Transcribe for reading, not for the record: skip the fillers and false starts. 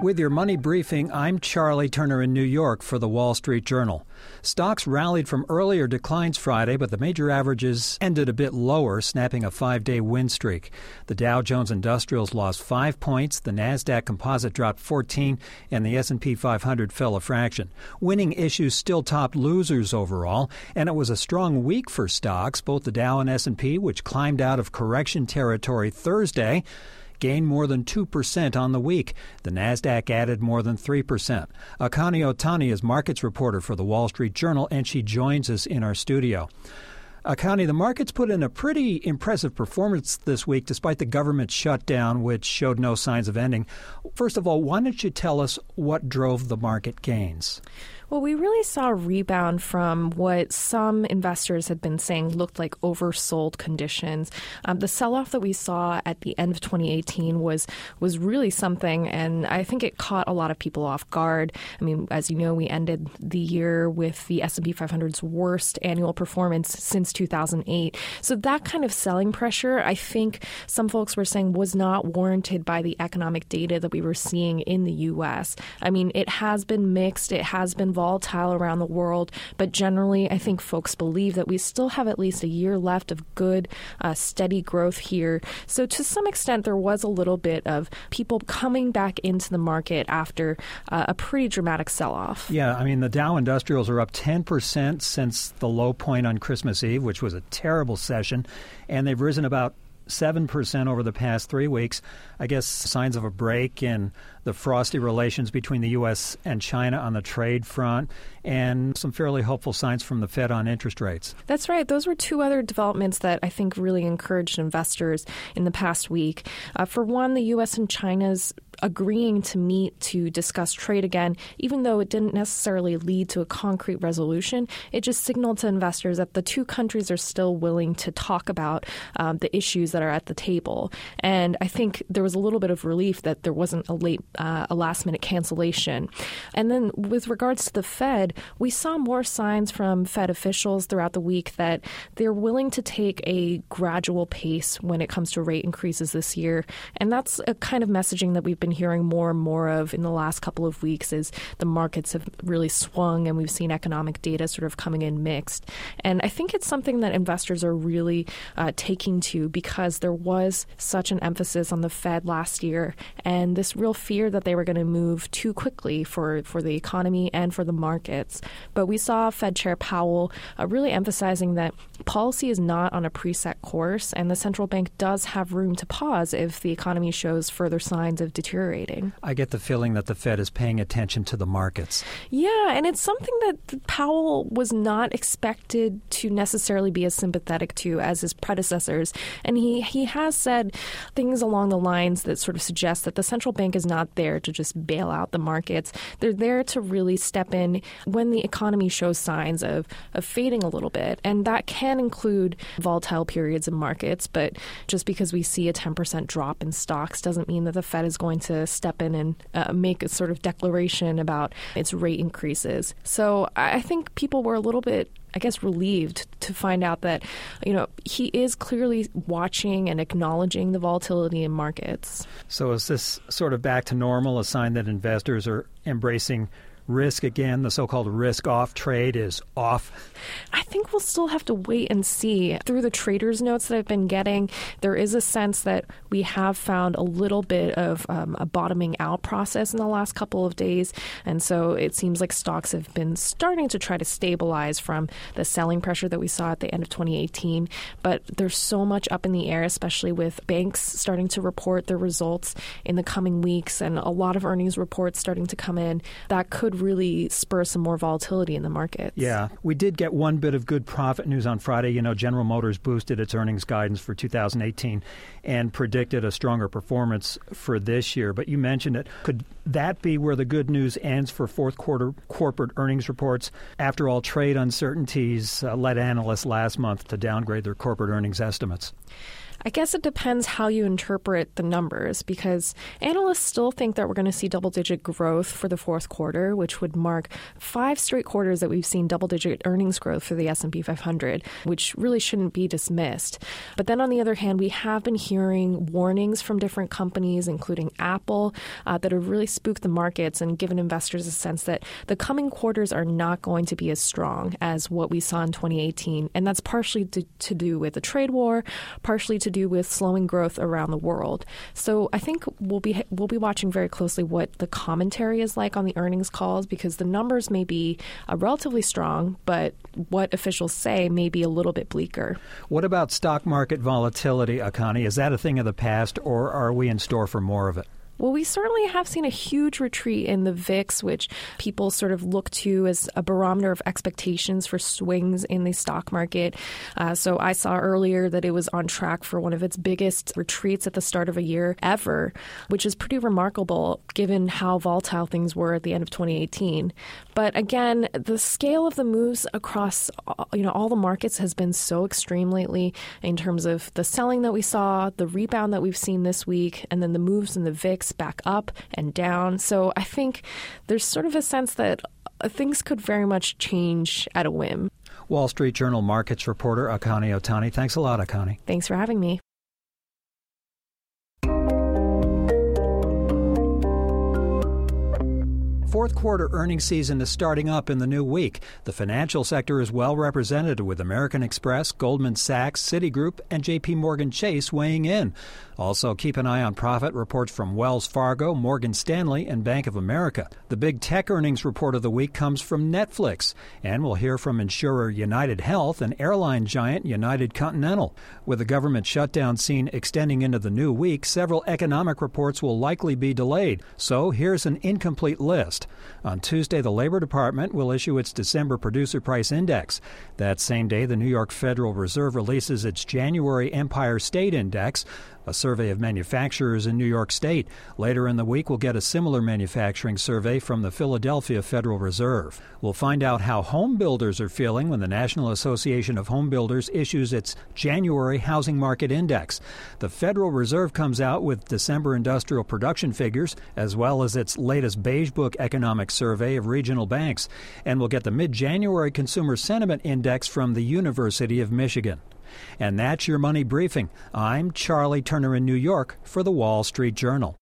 With your money briefing, I'm Charlie Turner in New York for the Wall Street Journal. Stocks rallied from earlier declines Friday, but the major averages ended a bit lower, snapping a 5-day win streak. The Dow Jones Industrials lost 5 points, the Nasdaq Composite dropped 14, and the S&P 500 fell a fraction. Winning issues still topped losers overall, and it was a strong week for stocks. Both the Dow and S&P, which climbed out of correction territory Thursday, gained more than 2% on the week. The Nasdaq added more than 3%. Akani Otani is markets reporter for the Wall Street Journal, and she joins us in our studio. Akani, the markets put in a pretty impressive performance this week despite the government shutdown, which showed no signs of ending. First of all, why don't you tell us what drove the market gains? Well, we really saw a rebound from what some investors had been saying looked like oversold conditions. The sell-off that we saw at the end of 2018 was really something, and I think it caught a lot of people off guard. I mean, as you know, we ended the year with the S&P 500's worst annual performance since 2008. So that kind of selling pressure, I think some folks were saying, was not warranted by the economic data that we were seeing in the U.S. I mean, it has been mixed. It has been volatile around the world, but generally I think folks believe that we still have at least a year left of good, steady growth here. So to some extent, there was a little bit of people coming back into the market after a pretty dramatic sell-off. Yeah, I mean, the Dow Industrials are up 10% since the low point on Christmas Eve, which was a terrible session, and they've risen about 7% over the past 3 weeks. I guess signs of a break in the frosty relations between the U.S. and China on the trade front, and some fairly hopeful signs from the Fed on interest rates. That's right. Those were two other developments that I think really encouraged investors in the past week. For one, the U.S. and China's agreeing to meet to discuss trade again, even though it didn't necessarily lead to a concrete resolution. It just signaled to investors that the two countries are still willing to talk about the issues that are at the table. And I think there was a little bit of relief that there wasn't a last-minute cancellation. And then with regards to the Fed, we saw more signs from Fed officials throughout the week that they're willing to take a gradual pace when it comes to rate increases this year. And that's a kind of messaging that we've been hearing more and more of in the last couple of weeks as the markets have really swung and we've seen economic data sort of coming in mixed. And I think it's something that investors are really taking to because there was such an emphasis on the Fed last year and this real fear that they were going to move too quickly for the economy and for the markets. But we saw Fed Chair Powell really emphasizing that policy is not on a preset course and the central bank does have room to pause if the economy shows further signs of deteriorating. I get the feeling that the Fed is paying attention to the markets. Yeah, and it's something that Powell was not expected to necessarily be as sympathetic to as his predecessors. And he has said things along the lines that sort of suggest that the central bank is not there to just bail out the markets. They're there to really step in when the economy shows signs of fading a little bit. And that can include volatile periods in markets. But just because we see a 10% drop in stocks doesn't mean that the Fed is going to step in and make a sort of declaration about its rate increases. So I think people were a little bit, I guess, relieved to find out that, he is clearly watching and acknowledging the volatility in markets. So is this sort of back to normal, a sign that investors are embracing risk again? The so-called risk-off trade is off? I think we'll still have to wait and see. Through the traders' notes that I've been getting, there is a sense that we have found a little bit of a bottoming out process in the last couple of days. And so it seems like stocks have been starting to try to stabilize from the selling pressure that we saw at the end of 2018. But there's so much up in the air, especially with banks starting to report their results in the coming weeks and a lot of earnings reports starting to come in. That could really spur some more volatility in the markets. Yeah. We did get one bit of good profit news on Friday. General Motors boosted its earnings guidance for 2018 and predicted a stronger performance for this year. But you mentioned it. Could that be where the good news ends for fourth quarter corporate earnings reports? After all, trade uncertainties led analysts last month to downgrade their corporate earnings estimates. I guess it depends how you interpret the numbers, because analysts still think that we're going to see double-digit growth for the fourth quarter, which would mark 5 straight quarters that we've seen double-digit earnings growth for the S&P 500, which really shouldn't be dismissed. But then on the other hand, we have been hearing warnings from different companies, including Apple, that have really spooked the markets and given investors a sense that the coming quarters are not going to be as strong as what we saw in 2018. And that's partially to do with the trade war, partially to do with slowing growth around the world. So I think we'll be watching very closely what the commentary is like on the earnings calls, because the numbers may be relatively strong, but what officials say may be a little bit bleaker. What about stock market volatility, Akani? Is that a thing of the past, or are we in store for more of it? Well, we certainly have seen a huge retreat in the VIX, which people sort of look to as a barometer of expectations for swings in the stock market. So I saw earlier that it was on track for one of its biggest retreats at the start of a year ever, which is pretty remarkable given how volatile things were at the end of 2018. But again, the scale of the moves across all the markets has been so extreme lately in terms of the selling that we saw, the rebound that we've seen this week, and then the moves in the VIX back up and down. So I think there's sort of a sense that things could very much change at a whim. Wall Street Journal markets reporter Akani Otani. Thanks a lot, Akani. Thanks for having me. Fourth quarter earnings season is starting up in the new week. The financial sector is well represented, with American Express, Goldman Sachs, Citigroup, and J.P. Morgan Chase weighing in. Also, keep an eye on profit reports from Wells Fargo, Morgan Stanley, and Bank of America. The big tech earnings report of the week comes from Netflix, and we'll hear from insurer United Health and airline giant United Continental. With the government shutdown scene extending into the new week, several economic reports will likely be delayed. So here's an incomplete list. On Tuesday, the Labor Department will issue its December Producer Price Index. That same day, the New York Federal Reserve releases its January Empire State Index, a survey of manufacturers in New York State. Later in the week, we'll get a similar manufacturing survey from the Philadelphia Federal Reserve. We'll find out how home builders are feeling when the National Association of Home Builders issues its January Housing Market Index. The Federal Reserve comes out with December industrial production figures, as well as its latest Beige Book economic survey of regional banks. And we'll get the mid-January Consumer Sentiment Index from the University of Michigan. And that's your Money Briefing. I'm Charlie Turner in New York for the Wall Street Journal.